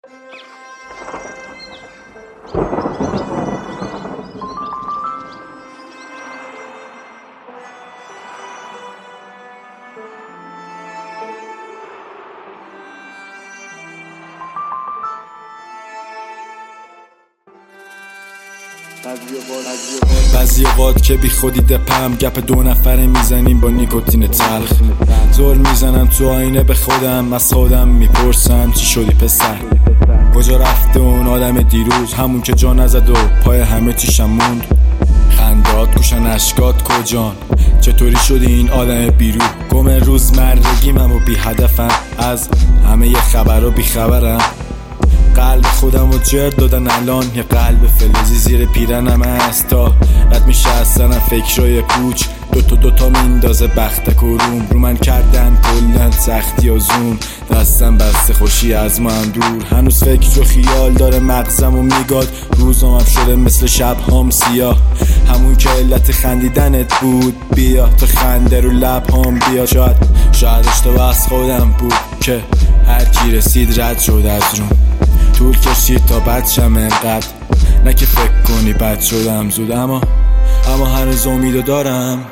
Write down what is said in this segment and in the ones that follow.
بعضی اوقات که بی خودی دپم گپ دو نفره میزنیم با نیکوتین تلخ. زل میزنم تو آینه به خودم، از خودم میپرسم چی شدی پسر؟ کجا رفته اون آدم دیروز، همون که جا نزد و پای همه چیشم موند؟ خندات گوشن اشکات کجان؟ چطوری شدی این آدم بیرو؟ گم روزمرگیمم و بی هدفم، از همه ی خبر و بی خبرم. قلب خودم رو جرد دادن الان، یه قلب فلزی زیر پیرنم هست تا رد میشه از سنم فکرای پوچ. دوتا میندازه بختک و رو من کردن کلن سختی و زوم. دستم بسته خوشی از ما هم دور، هنوز فکر و خیال داره مغزم و میگاد. روزم هم شده مثل شب هم سیاه، همون که علت خندیدنت بود. بیا تو خنده رو لب هم بیا، شاید اشتباه از خودم بود که هر کی رسید رد شد از روم. طول کشید تا بد شم انقدر، نه که فکر کنی بد شدم زود. اما هنوز امیدو دارم،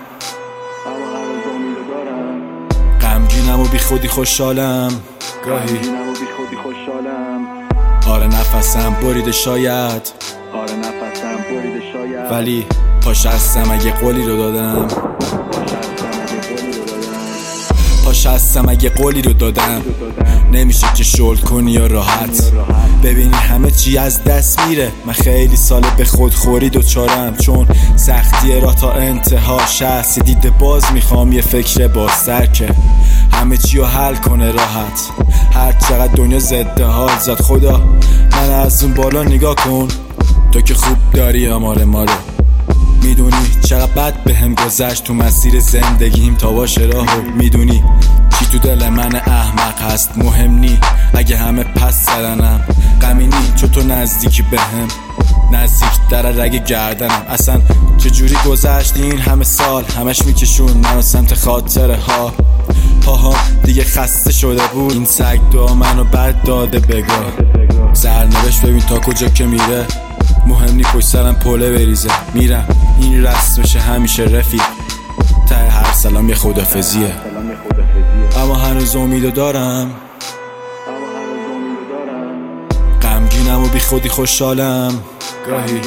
غمگینم و بی خودی خوشحالم گاهی. آره نفسم بریده شاید، ولی پاش هستم اگه قولی رو دادم. اگه قولی رو دادم نمیشه که شلد کنی یا راحت ببینی همه چی از دست میره. من خیلی ساله به خودخوری دوچارم، چون سختی راه تا انتهاش هست. دیده باز میخوام یه فکر بازتر که همه چی رو حل کنه راحت. هر چقدر دنیا ضد حال زد، خدا من از اون بالا نگاه کن. تو که خوب داری آمار ما رو، میدونی چقدر بد بهم گذشت تو مسیر زندگیم تا باشه راهو. میدونی چی تو دل من احمق هست، مهم نی اگه همه پس زدنم. غمی نی چون تو نزدیکی بهم، نزدیک در رگ گردنم. اصلا چجوری گذشتی این همه سال، همش میکشون منو سمت خاطره ها. پاها دیگه خسته شده بود، این سگ دعا منو بد داده بگاه. سرنوشت ببین تا کجا که میره، مهم نی پشت سرم پله بریزه. میرم این رسمشه همیشه رفیق، ته هر سلام یه خدافزیه. اما هنوز امیدو دارم، غمگینم و بی خودی خوشحالم گاهی.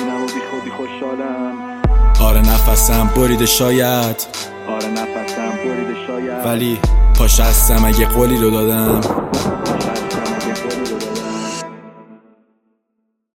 آره نفسم بریده شاید، ولی پاش هستم اگه قولی رو دادم.